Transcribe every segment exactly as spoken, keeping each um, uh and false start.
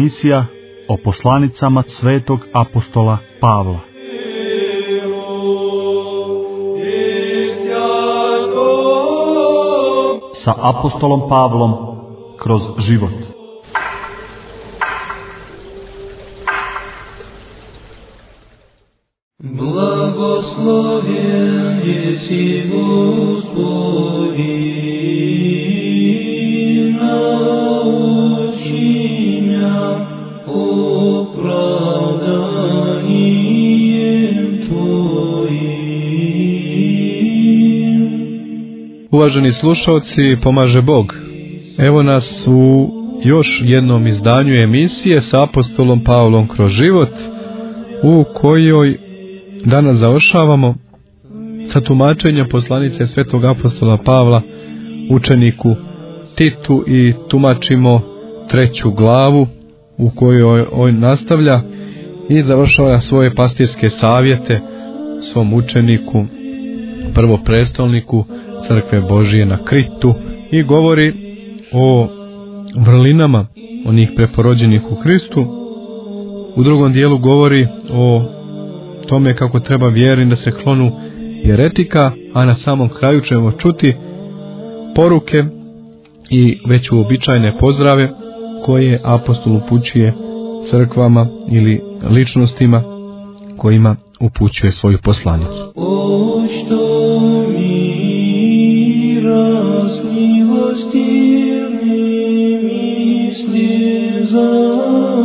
Emisija o poslanicama svetog apostola Pavla. Sa apostolom Pavlom kroz život. Blagoslovljen jesi Gospodi, nauči mja opravdanjem Tvojim. Uvaženi slušalci, pomaže Bog. Evo nas u još jednom izdanju emisije sa apostolom Pavlom kroz život, u kojoj danas završavamo sa tumačenjem poslanice svetog apostola Pavla učeniku Titu i tumačimo treću glavu u kojoj on nastavlja i završava svoje pastirske savjete svom učeniku, prvoprestolniku Crkve Božije na Kritu, i govori o vrlinama onih preporođenih u Kristu. U drugom dijelu govori o tome kako treba vjerni da se klonu jeretika, a na samom kraju ćemo čuti poruke i već uobičajene pozdrave koje apostol upućuje crkvama ili ličnostima kojima upućuje svoju poslanicu. O što mi razmilostivni misli za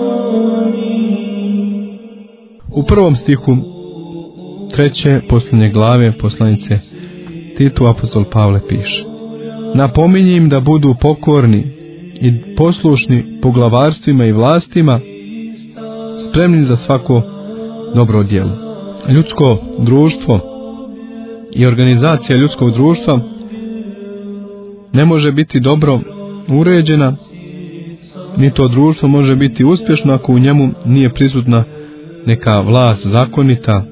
njih. U prvom stihu treće posljednje glave poslanice Titu apostol Pavle piše: napominji im da budu pokorni i poslušni poglavarstvima i vlastima, spremni za svako dobro djelo. Ljudsko društvo i organizacija ljudskog društva ne može biti dobro uređena, ni to društvo može biti uspješno ako u njemu nije prisutna neka vlast zakonita,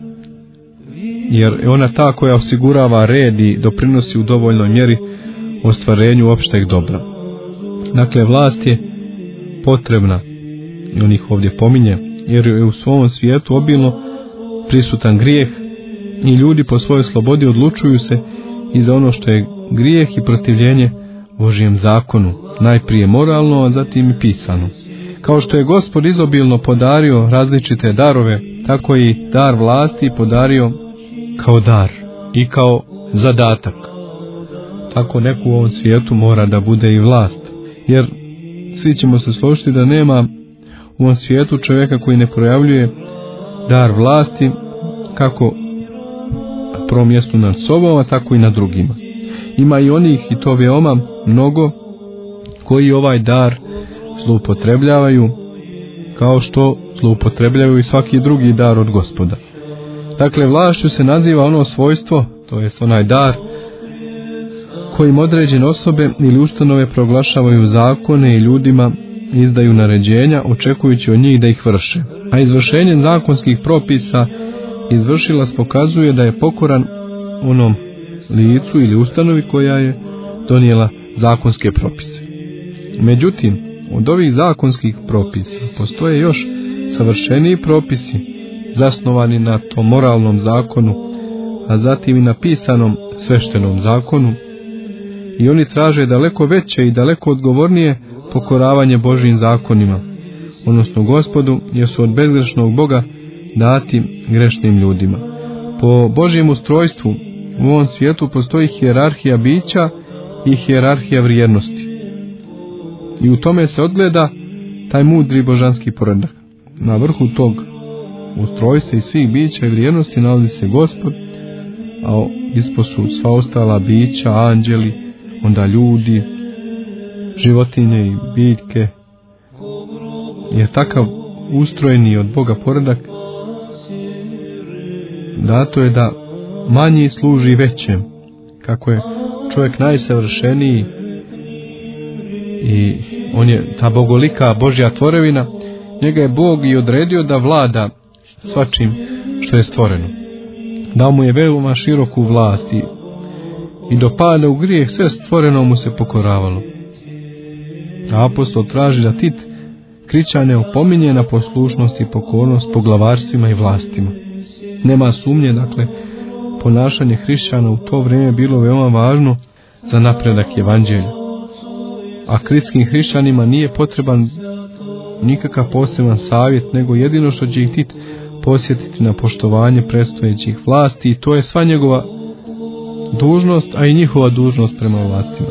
jer je ona ta koja osigurava red i doprinosi u dovoljnoj mjeri ostvarenju opšteg dobra. Dakle, vlast je potrebna, i on ih ovdje pominje, jer je u svom svijetu obilno prisutan grijeh i ljudi po svojoj slobodi odlučuju se i za ono što je grijeh i protivljenje Božijem zakonu, najprije moralno, a zatim i pisano. Kao što je Gospod izobilno podario različite darove, tako i dar vlasti podario kao dar i kao zadatak. Tako neko u ovom svijetu mora da bude i vlast, jer svi ćemo se složiti da nema u ovom svijetu čovjeka koji ne projavljuje dar vlasti, kako na prvom mjestu nad sobom, a tako i nad drugima. Ima i onih, i to veoma mnogo, koji ovaj dar zloupotrebljavaju, kao što zloupotrebljavaju i svaki drugi dar od Gospoda. Dakle, vlašću se naziva ono svojstvo, to jest onaj dar, kojim određene osobe ili ustanove proglašavaju zakone i ljudima izdaju naređenja, očekujući od njih da ih vrše. A izvršenjem zakonskih propisa izvršilac pokazuje da je pokoran onom licu ili ustanovi koja je donijela zakonske propise. Međutim, od ovih zakonskih propisa postoje još savršeniji propisi, zasnovani na tom moralnom zakonu, a zatim i na pisanom sveštenom zakonu, i oni traže daleko veće i daleko odgovornije pokoravanje Božjim zakonima, odnosno Gospodu, jer su od bezgrešnog Boga dati grešnim ljudima. Po Božjem ustrojstvu u ovom svijetu postoji hijerarhija bića i hijerarhija vrijednosti. I u tome se odgleda taj mudri božanski poredak. Na vrhu tog ustrojstva i svih bića i vrijednosti nalazi se Gospod, a ispod su sva ostala bića, anđeli, onda ljudi, životinje i biljke. Jer takav ustrojeni od Boga poredak dato je da manji služi većem. Kako je čovjek najsavršeniji i on je ta bogolika Božja tvorevina, njega je Bog i odredio da vlada svačim što je stvoreno. Dao mu je veoma široku vlast i, i do pada u grijeh sve stvoreno mu se pokoravalo. A apostol traži da Tit Kričane opominje na poslušnost i pokornost poglavarstvima i vlastima. Nema sumnje, dakle, ponašanje hrišćana u to vrijeme bilo veoma važno za napredak evanđelja. A kritskim hrišćanima nije potreban nikakav poseban savjet, nego jedino što će ih Tit posjetiti na poštovanje predstojećih vlasti, i to je sva njegova dužnost, a i njihova dužnost prema vlastima.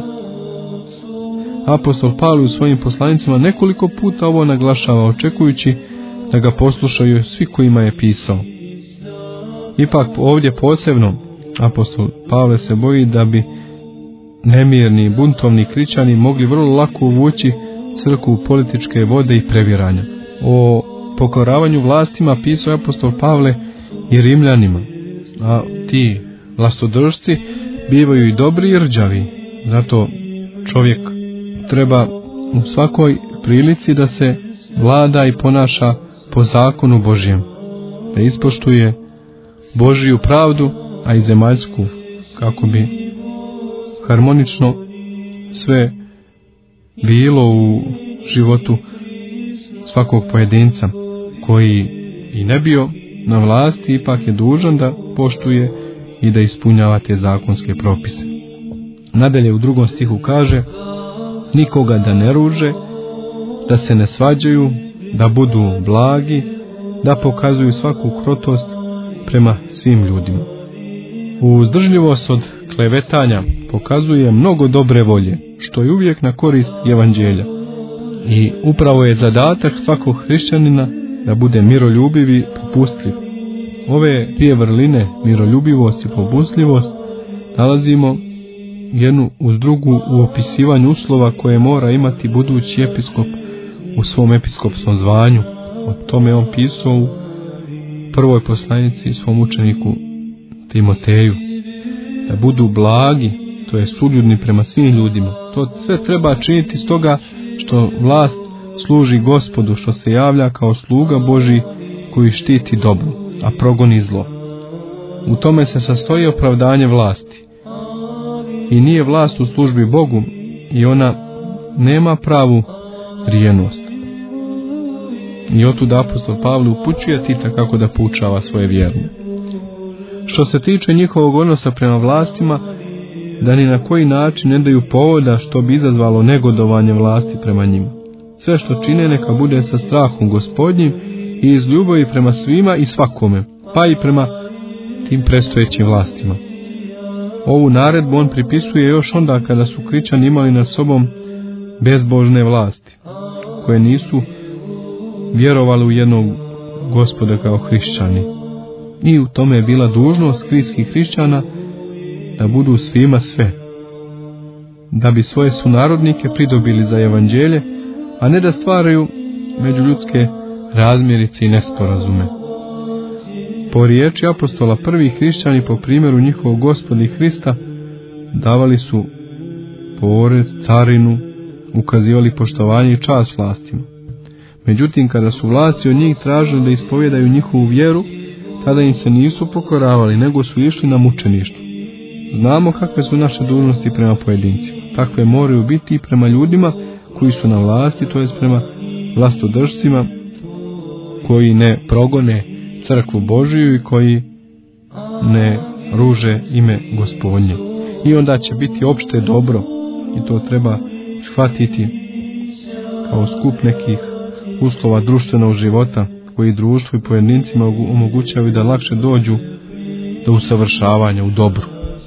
Apostol Pavle u svojim poslanicama nekoliko puta ovo naglašava, očekujući da ga poslušaju svi kojima je pisao. Ipak ovdje posebno apostol Pavle se boji da bi nemirni i buntovni kričani mogli vrlo lako uvući crkvu u političke vode i previranja. O pokoravanju vlastima pisao apostol Pavle i Rimljanima, a ti vlastodržci bivaju i dobri i rđavi. Zato čovjek treba u svakoj prilici da se vlada i ponaša po zakonu Božjem, da ispoštuje Božiju pravdu, a i zemaljsku, kako bi harmonično sve bilo u životu svakog pojedinca, koji i ne bio na vlasti, ipak je dužan da poštuje i da ispunjava te zakonske propise. Nadalje u drugom stihu kaže: nikoga da ne ruže, da se ne svađaju, da budu blagi, da pokazuju svaku krotost prema svim ljudima. Uzdržljivost od klevetanja pokazuje mnogo dobre volje, što je uvijek na korist evanđelja. I upravo je zadatak svakog hrišćanina da bude miroljubiv i popustljiv. Ove dvije vrline, miroljubivost i popustljivost, nalazimo jednu uz drugu u opisivanju uslova koje mora imati budući episkop u svom episkopskom zvanju. O tome on pisao u prvoj poslanici svom učeniku Timoteju. Da budu blagi, to je suljudni prema svim ljudima. To sve treba činiti stoga što vlast služi Gospodu, što se javlja kao sluga Božji koji štiti dobro, a progoni zlo. U tome se sastoji opravdanje vlasti. I nije vlast u službi Bogu, i ona nema pravu rijenost. I otud apostol Pavle upućuje Tita kako da poučava svoje vjerne. Što se tiče njihovog odnosa prema vlastima, da ni na koji način ne daju povoda što bi izazvalo negodovanje vlasti prema njima. Sve što čine neka bude sa strahom Gospodnjim i iz ljubavi prema svima i svakome, pa i prema tim predstojećim vlastima. Ovu naredbu on pripisuje još onda kada su kričani imali nad sobom bezbožne vlasti, koje nisu vjerovali u jednog Gospoda kao hrišćani. I u tome je bila dužnost kritskih hrišćana da budu svima sve, da bi svoje sunarodnike pridobili za evanđelje, a ne da stvaraju međuljudske razmirice i nesporazume. Po riječi apostola, prvi hrišćani po primjeru njihovog Gospoda i Hrista davali su porez, carinu, ukazivali poštovanje i čast vlastima. Međutim, kada su vlasti od njih tražili da ispovjedaju njihovu vjeru, tada im se nisu pokoravali, nego su išli na mučeništvo. Znamo kakve su naše dužnosti prema pojedincima. Takve moraju biti i prema ljudima koji su na vlasti, to jest prema vlastodržcima koji ne progone crkvu Božiju i koji ne ruže ime Gospodnje. I onda će biti opšte dobro, i to treba shvatiti kao skup nekih uslova društvenog života koji društvu i pojedincima omogućavaju da lakše dođu do usavršavanja u dobru.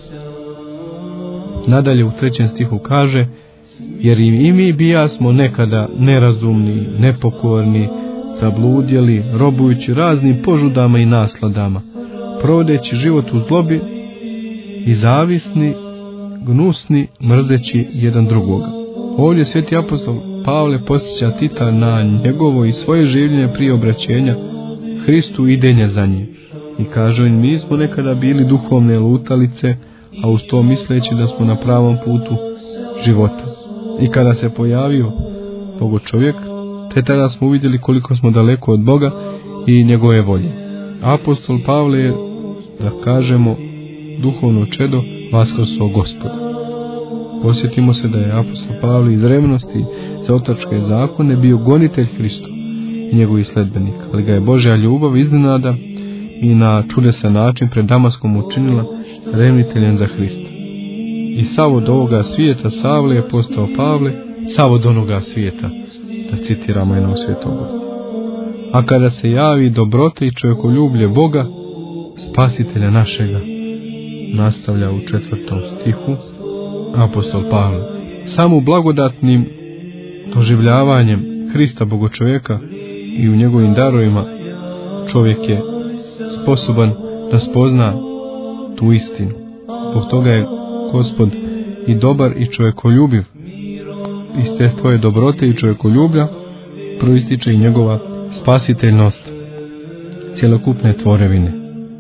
Nadalje u trećem stihu kaže: jer i mi bijasmo nekada nerazumni, nepokorni, zabludjeli, robujući raznim požudama i nasladama, provodeći život u zlobi i zavisni, gnusni, mrzeći jedan drugoga. Ovdje sveti apostol Pavle podsjeća Tita na njegovo i svoje življenje prije obraćenja Hristu i idenja za njim. I kaže im: mi smo nekada bili duhovne lutalice, a uz to misleći da smo na pravom putu života. I kada se pojavio Bogo čovjek, te tada smo uvidjeli koliko smo daleko od Boga i njegove volje. Apostol Pavle je, da kažemo, duhovno čedo vaskrso Gospoda. Posjetimo se da je apostol Pavle iz revnosti za otačke zakone bio gonitelj Hristov i njegovih sledbenika, ali ga je Božja ljubav iznenada i na čudesan način pred Damaskom učinila revniteljem za Hrista. I sav od ovoga svijeta Savle je postao Pavle, sav od onoga svijeta, da citiramo jednog svetog oca. A kada se javi dobrota i čovjekoljublje Boga, spasitelja našega, nastavlja u četvrtom stihu apostol Pavle. Samo blagodatnim doživljavanjem Hrista Bogočovjeka i u njegovim darovima čovjek je sposoban da spozna tu istinu. Zbog toga je Gospod i dobar i čovjekoljubiv. Iz te tvoje dobrote i čovjekoljublja proističe i njegova spasiteljnost cjelokupne tvorevine.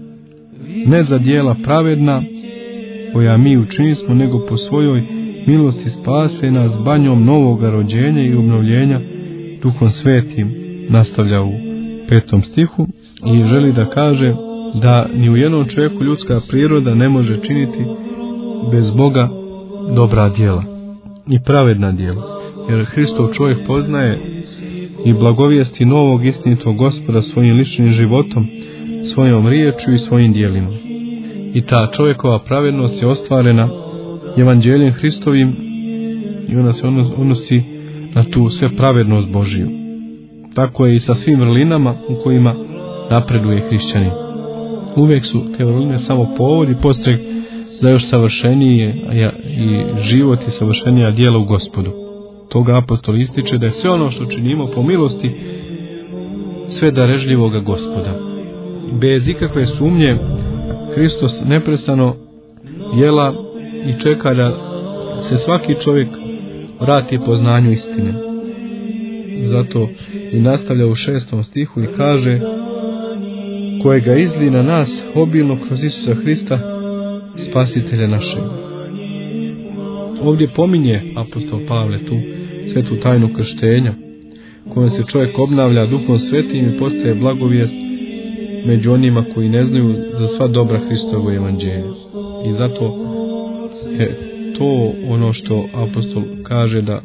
Ne za djela pravedna koja mi učinismo, nego po svojoj milosti spase nas banjom novoga rođenja i obnovljenja Duhom Svetim, nastavlja u petom stihu i želi da kaže da ni u jednom čovjeku ljudska priroda ne može činiti bez Boga dobra djela i pravedna djela, jer Hristov čovjek poznaje i blagovijesti novog istinitog Gospoda svojim ličnim životom, svojom riječju i svojim djelima. I ta čovjekova pravednost je ostvarena evanđeljem Hristovim i ona se odnosi na tu sve pravednost Božiju. Tako je i sa svim vrlinama u kojima napreduje hrišćanin. Uvijek su te vrline samo povod i postrek za još savršenije i život i savršenija djela u Gospodu. Toga apostol ističe da je sve ono što činimo po milosti sve darežljivoga Gospoda. Bez ikakve sumnje Hristos neprestano djela i čeka da se svaki čovjek vrati poznanju istine. Zato i nastavlja u šestom stihu i kaže: kojega izli na nas obilno kroz Isusa Hrista, spasitelja našeg. Ovdje pominje apostol Pavle tu svetu tajnu krštenja, kojom se čovjek obnavlja Duhom Svetim i postaje blagovijest među onima koji ne znaju za sva dobra Hristovo evanđelja. I zato je to ono što apostol kaže, da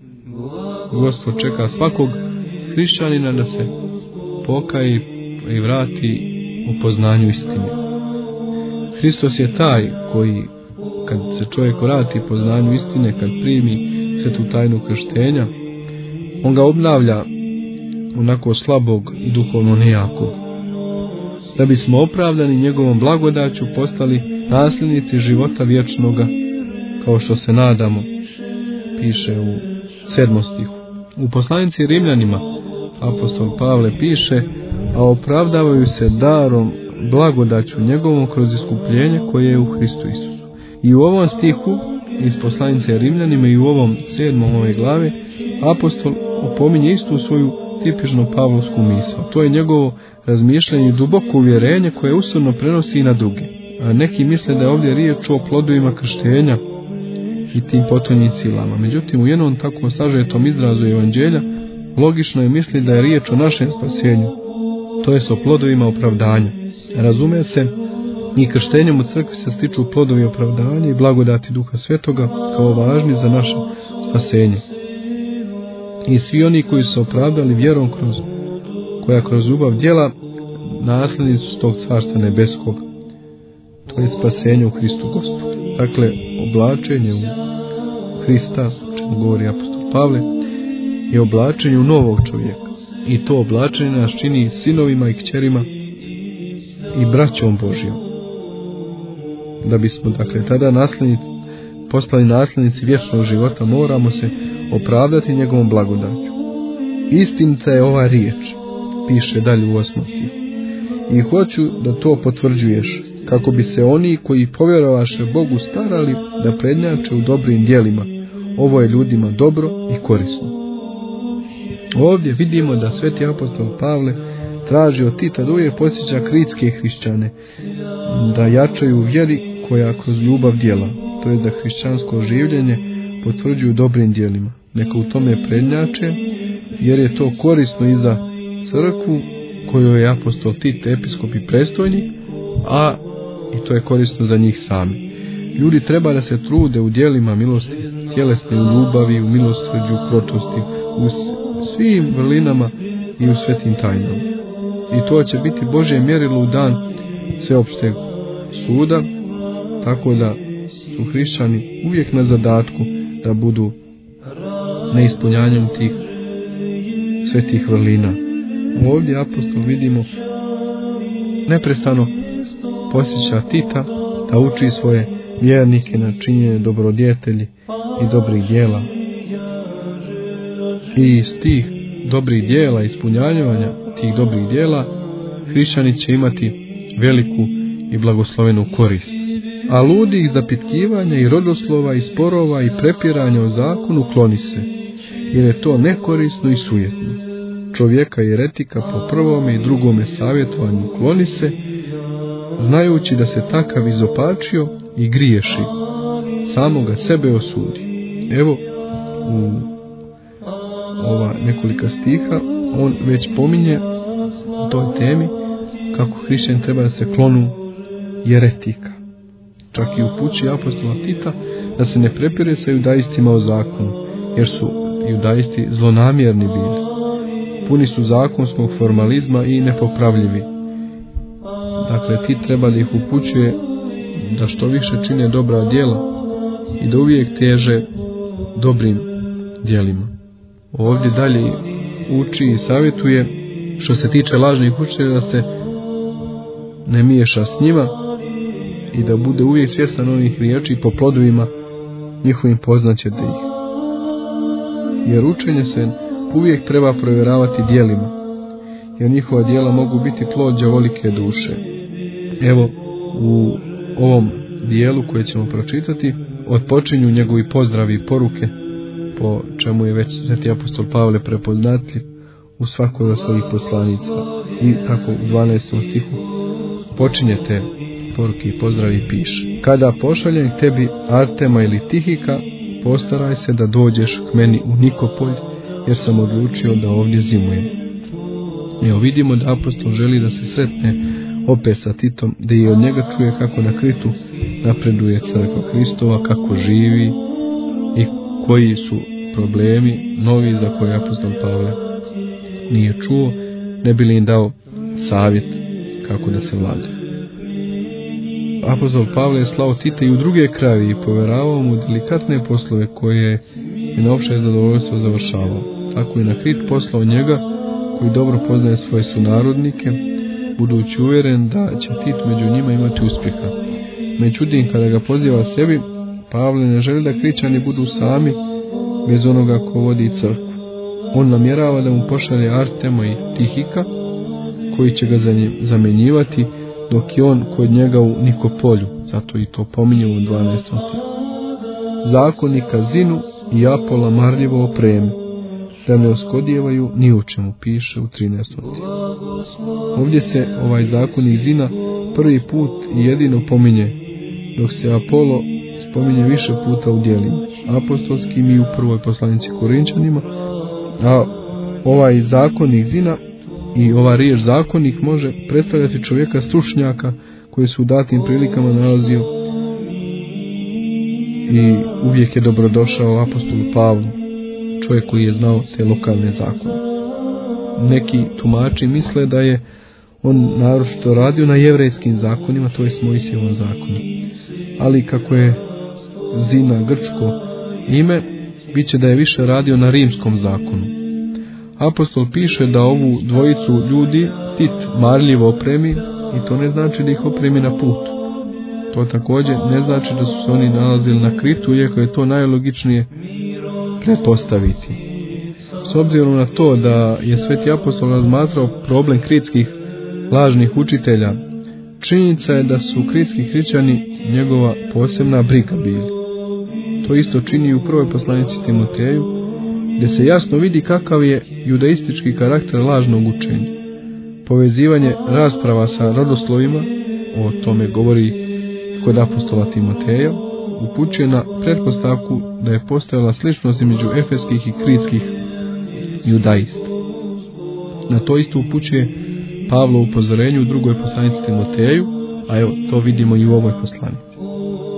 Gospod čeka svakog hrišćanina da se pokaji i vrati u poznanju istine. Hristos je taj koji, kad se čovjek vrati poznanju istine, kad primi svetu tajnu krštenja, on ga obnavlja onako slabog i duhovno nejakog, da bismo opravdani njegovom blagodaću postali nasljednici života vječnoga, kao što se nadamo, piše u sedmom stihu. U poslanici Rimljanima apostol Pavle piše: a opravdavaju se darom blagodaću njegovom kroz iskupljenje koje je u Hristu Isusu. I u ovom stihu iz poslanice Rimljanima i u ovom sedmom ove glave apostol opominje istu svoju tipičnu pavlovsku misao. To je njegovo razmišljanje i duboko uvjerenje koje usorno prenosi i na druge. A neki misle da je ovdje riječ o plodovima krštenja i tim potonjim silama. Međutim, u jednom tako sažetom izrazu evanđelja logično je misli da je riječ o našem spasenju, to je o plodovima opravdanja. Razume se, i krštenjem u crkvi se stiču plodovi opravdanja i blagodati Duha Svetoga kao važni za naše spasenje. I svi oni koji su opravdali vjerom kroz, koja kroz ljubav djela, nasljednici su tog carstva nebeskog, to je spasenje u Hristu Gospodu. Dakle, oblačenje u Hrista, čemu govori apostol Pavle, je oblačenje u novog čovjeka. I to oblačenje nas čini sinovima i kćerima i braćom Božjom. Da bismo, dakle, tada nasljednici, postali nasljednici vječnog života, moramo se opravdati njegovom blagodaću. Istinita je ova riječ, piše dalje u osmom stihu. I hoću da to potvrđuješ, kako bi se oni koji povjerovaše Bogu starali da prednjače u dobrim djelima. Ovo je ljudima dobro i korisno. Ovdje vidimo da sveti apostol Pavle traži od Tita da uvijek podsjeća kritske hrišćane da jačaju u vjeri koja kroz ljubav djela, to je da hrišćansko življenje potvrđuju dobrim djelima. Neka u tome prednjače, jer je to korisno i za crkvu kojoj je apostol Tit episkop i prestojnik, a i to je korisno za njih sami. Ljudi treba da se trude u djelima milosti, tjelesne, u ljubavi, u milosrđu, u kročosti, u svim vrlinama i u svetim tajnama. I to će biti Božje mjerilo u dan sveopšteg suda, tako da su hrišćani uvijek na zadatku da budu neispunjanjem tih svetih vrlina. Ovdje apostol vidimo neprestano posjeća Tita da uči svoje vjernike na činjenje dobrodjetelji i dobrih djela. I iz tih dobrih djela, ispunjavanja tih dobrih djela, hrišćani će imati veliku i blagoslovenu korist. A ludih zapitkivanja i rodoslova i sporova i prepiranja o zakonu kloni se, jer je to nekorisno i sujetno. Čovjeka i eretika po prvome i drugome savjetovanju kloni se, znajući da se takav izopačio i griješi, samoga sebe osudi. Evo, u ova nekolika stiha, on već pominje u toj temi kako hrišćani treba da se klonu jeretika. Čak i upući apostola Tita da se ne prepire sa judaistima o zakonu, jer su judaisti zlonamjerni bili. Puni su zakonskog formalizma i nepopravljivi. Dakle, Tit treba da ih upućuje da što više čine dobra djela i da uvijek teže dobrim djelima. Ovdje dalje uči i savjetuje što se tiče lažnih učitelja da se ne miješa s njima i da bude uvijek svjestan onih riječi i po plodovima njihovim poznaćete ih. Jer učenje se uvijek treba provjeravati djelima, jer njihova djela mogu biti plod đavolike duše. Evo, u ovom dijelu koje ćemo pročitati odpočinju njegovi pozdravi i poruke, po čemu je već sveti apostol Pavle prepoznatljiv u svakoj od svojih poslanica. I tako u dvanaestom stihu počinje te poruke i pozdravi i piše: kada pošaljem k tebi Artema ili Tihika, postaraj se da dođeš k meni u Nikopolj, jer sam odlučio da ovdje zimujem. Evo vidimo da apostol želi da se sretne opet sa Titom, da i od njega čuje kako na Kritu napreduje crkva Hristova, kako živi i koji su problemi novi za koje apostol Pavle nije čuo, ne bi li im dao savjet kako da se vlada. Apostol Pavle je slao Tita i u druge krajeve i povjeravao mu delikatne poslove koje je na opšte zadovoljstvo završavao. Tako i na Krit poslao njega, koji dobro poznaje svoje sunarodnike, budući uvjeren da će Tit među njima imati uspjeha. Međutim, kada ga poziva sebi, Pavle ne želi da Krićani budu sami bez onoga ko vodi crkvu. On namjerava da mu pošalje Artema i Tihika, koji će ga zamjenjivati, dok je on kod njega u Nikopolju, zato i to pominje u dvanaestom stihu. Zakonika Zinu i Apola marljivo opremi, da ne oskodijevaju ni u čemu, piše u trinaestom stihu. Ovdje se ovaj zakonik Zina prvi put i jedino pominje, dok se Apolo spominje više puta u djelima apostolskim i u prvoj poslanici Korinčanima, a ovaj zakonik Zina i ova riječ zakonik može predstavljati čovjeka stručnjaka koji su u datim prilikama nalazio i uvijek je dobrodošao apostolu Pavlu, čovjek koji je znao te lokalne zakone. Neki tumači misle da je on naročito radio na jevrejskim zakonima, to je Mojsijevom zakonu. Ali kako je Zina grčko ime, bit će da je više radio na rimskom zakonu. Apostol piše da ovu dvojicu ljudi Tit marljivo opremi, i to ne znači da ih opremi na put. To također ne znači da su se oni nalazili na Kritu, iako je to najlogičnije pretpostaviti. S obzirom na to da je sveti apostol razmatrao problem kritskih lažnih učitelja, činjenica je da su kritski hrišćani njegova posebna briga bili. To isto čini u prvoj poslanici Timoteju, gdje se jasno vidi kakav je judaistički karakter lažnog učenja. Povezivanje rasprava sa rodoslovima, o tome govori kod apostola Timoteja, upućuje na pretpostavku da je postojala sličnost između efeskih i kritskih judaista. Na to isto upućuje Pavlo u upozorenju u drugoj poslanici Timoteju, a evo to vidimo i u ovoj poslanici.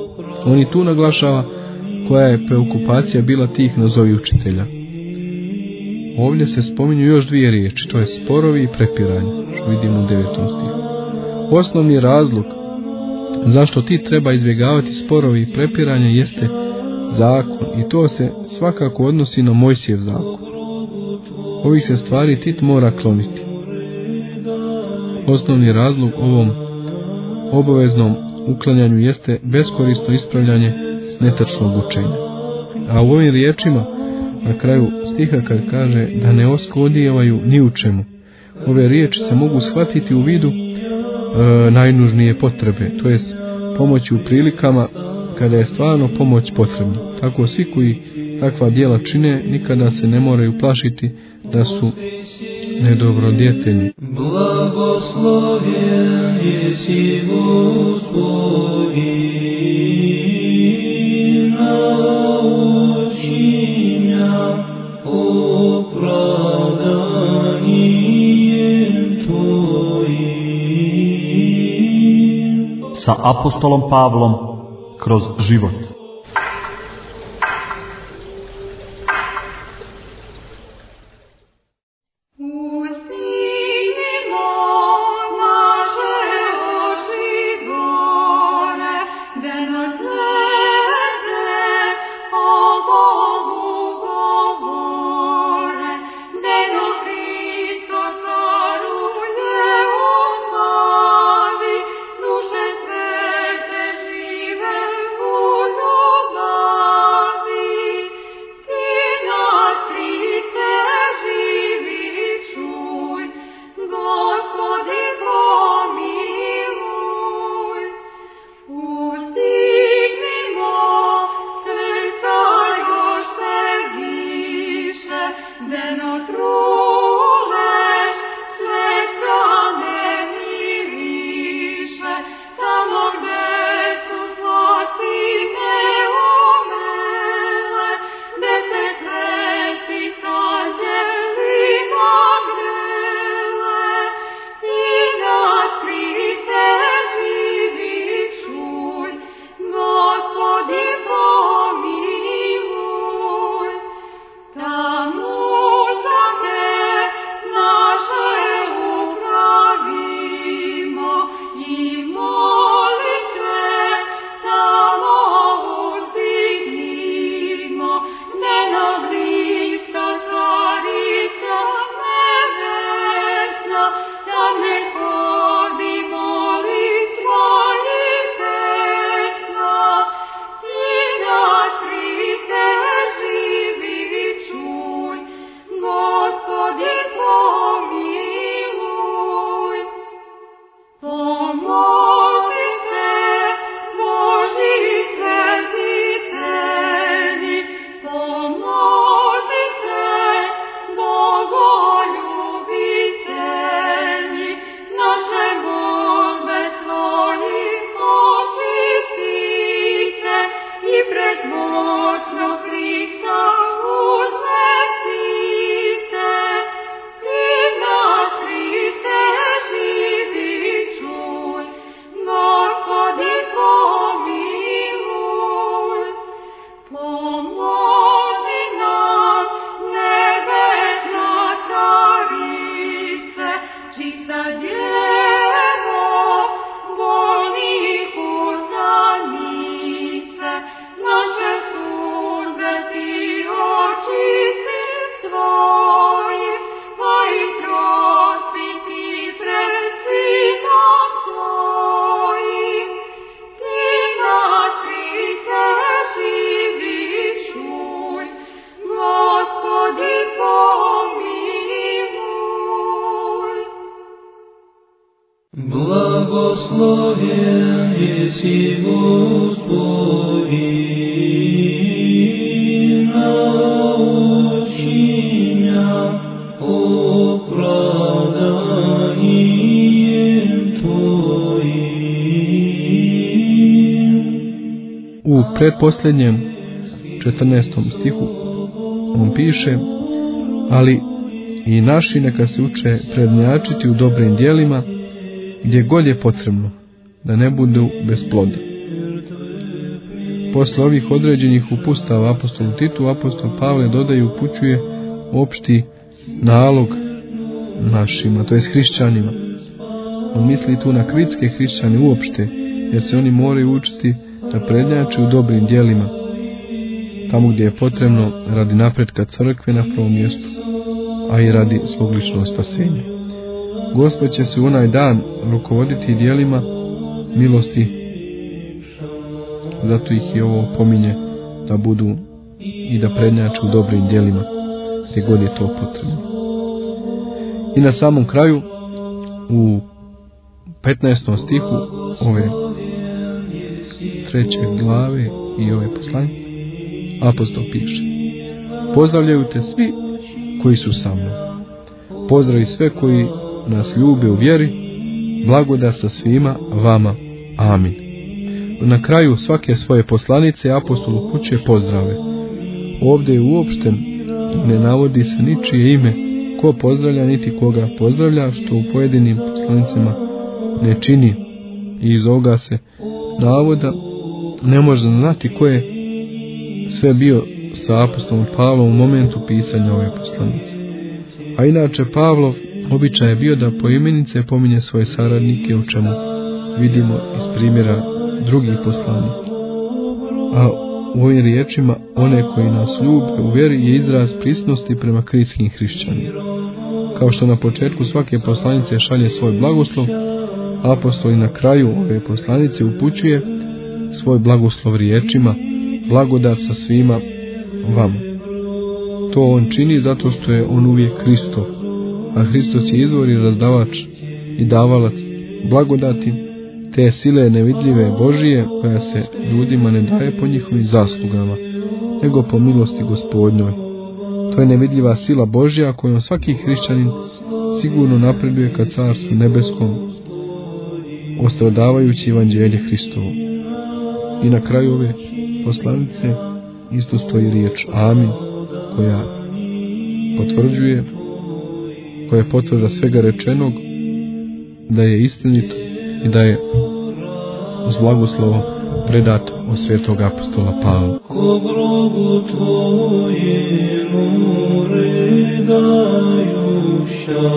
On i tu naglašava koja je preokupacija bila tih nazovi učitelja. Ovdje se spominju još dvije riječi, to je sporovi i prepiranje, što vidimo u devetom stihu. Osnovni razlog zašto ti treba izbjegavati sporovi i prepiranje jeste zakon, i to se svakako odnosi na Mojsijev zakon. Ovih se stvari Tit mora kloniti. Osnovni razlog ovom obaveznom uklanjanju jeste beskorisno ispravljanje netačnog učenja. A u ovim riječima na kraju stiha kad kaže da ne oskodijevaju ni u čemu, ove riječi se mogu shvatiti u vidu e, najnužnije potrebe, to jest pomoći u prilikama kada je stvarno pomoć potrebna. Tako svi koji takva djela čine nikada se ne moraju plašiti da su nedobrodjetelji. Blagosloven jesi Gospodi, nauči mja opravdanjem Tvojim. Sa apostolom Pavlom kroz život. Blagosloven jesi Gospodi, nauči mja opravdanjem Tvojim. U pretposljednjem četrnaestom stihu on piše: ali i naši neka se uče prednjačiti u dobrim djelima gdje god je potrebno, da ne budu bez ploda. Posle ovih određenih upustava apostolu Titu, apostol Pavle dodaje i upućuje opšti nalog našima, to jest hrišćanima. On misli tu na kritske hrišćane uopšte, jer se oni moraju učiti da prednjače u dobrim djelima, tamo gdje je potrebno radi napretka crkve na prvom mjestu, a i radi svog ličnog spasenja. Gospod će se u onaj dan rukovoditi djelima milosti, zato ih i ovo pominje da budu i da prednjaču u dobrim djelima, gdje god je to potrebno. I na samom kraju, u petnaestom stihu ove treće glave i ove poslanice, apostol piše: pozdravljaju te svi koji su sa mnom. Pozdravi sve koji nas ljube u vjeri, blagodat sa svima vama. Amin. Na kraju svake svoje poslanice apostol upućuje pozdrave. Ovdje uopšte ne navodi se ničije ime ko pozdravlja niti koga pozdravlja, što u pojedinim poslanicama ne čini. I iz ovoga se navoda ne može znati ko je sve bio sa apostolom Pavlom u momentu pisanja ove poslanice. A inače Pavlov običaj je bio da poimenice pominje svoje saradnike, o čemu vidimo iz primjera drugih poslanica. A u ovim riječima one koji nas ljube u vjeri je izraz prisnosti prema kritskim hrišćanima. Kao što na početku svake poslanice šalje svoj blagoslov, apostol i na kraju ove poslanice upućuje svoj blagoslov riječima: blagodat sa svima vama. To on čini zato što je on uvijek Hristov, a Hristos je izvor i razdavač i davalac blagodati, te sile nevidljive Božije, koja se ljudima ne daje po njihovim zaslugama, nego po milosti Gospodnjoj. To je nevidljiva sila Božja kojom svaki hrišćanin sigurno napreduje ka carstvu nebeskom, ostradavajući evanđelje Hristovo. I na kraju ove poslanice isto stoji riječ Amin, koja potvrđuje, koja je potvrda svega rečenog, da je istinito i da je s blagoslovom predat od svetog apostola Pavla. Ko grobu tvojemu redajuša.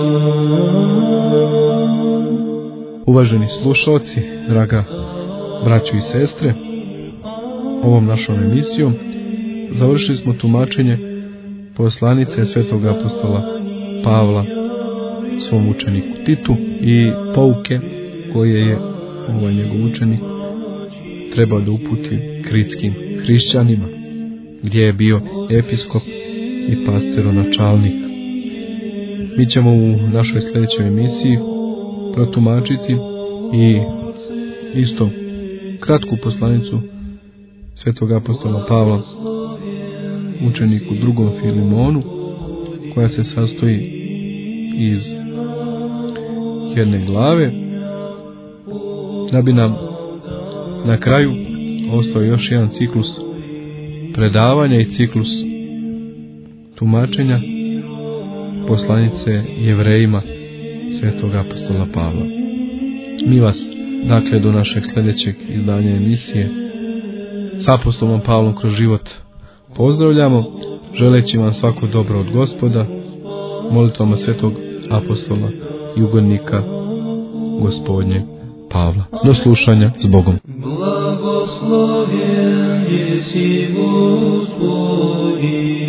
Uvaženi slušalci, draga braćo i sestre, ovom našom emisijom završili smo tumačenje poslanice svetog apostola Pavla svom učeniku Titu i pouke koje je ovaj njegov učenik trebao da uputi kritskim hrišćanima, gdje je bio episkop i pasteronačalnik. Mi ćemo u našoj sljedećoj emisiji protumačiti i isto kratku poslanicu svetog apostola Pavla učeniku drugom Filimonu, koja se sastoji iz jedne glave, da bi nam na kraju ostao još jedan ciklus predavanja i ciklus tumačenja poslanice Jevrejima svetog apostola Pavla. Mi vas, dakle, do našeg sljedećeg izdanja emisije s apostolom Pavlom kroz život pozdravljamo, želeći vam svako dobro od Gospoda, molitvama svetog apostola i ugodnika Gospodnjeg Pavla. Do slušanja, s Bogom. Blagoslovljen jesi Gospodi,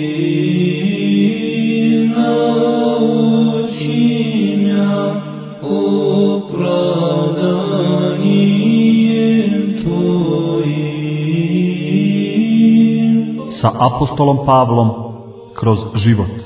naučinja opravdanjem Tvojim. Sa apostolom Pavlom kroz život.